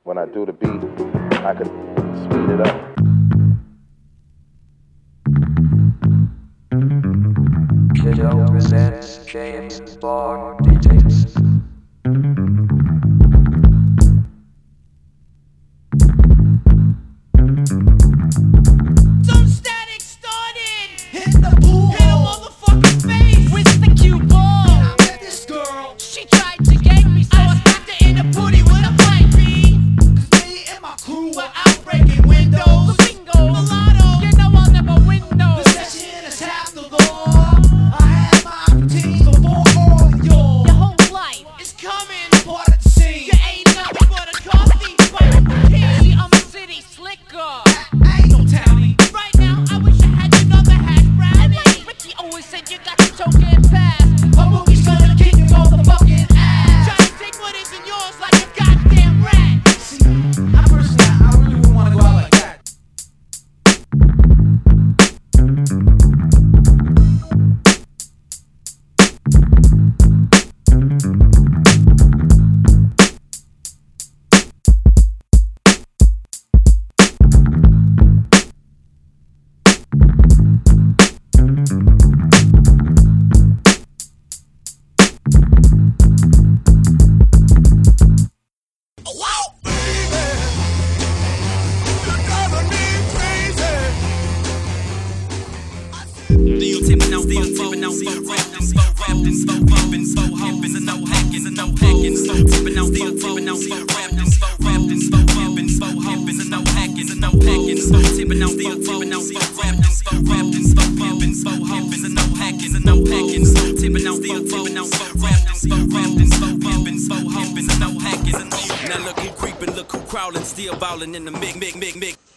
when I do the beat, I could speed it up. Kiddo presents James Bond DJs. Some static started. Hit the pool. Hit a motherfucking face with the cue ball. I met this girl. She tried to gang me, so I smacked her in the booty with a plank beat. 'Cause me and my crew were out breaking windows. The bingo, the lotto. You know I'll never win no. The session is half the law. I had my opportunities before all of y'all. Your whole life is coming. Part of the scene. You ain't nothing but a coffee fight with the king. See, I'm a city slicker. I ain't no townie. Right now, I wish I had another hash brownie. And like Richie always said, you got to token pass. A movie's gonna kick your motherfucking ass. Try to take what isn't yours like a goddamn rat. See, I really wouldn't wanna go out like that. Now look who creeping, look who crawling, still ballin' in the mix.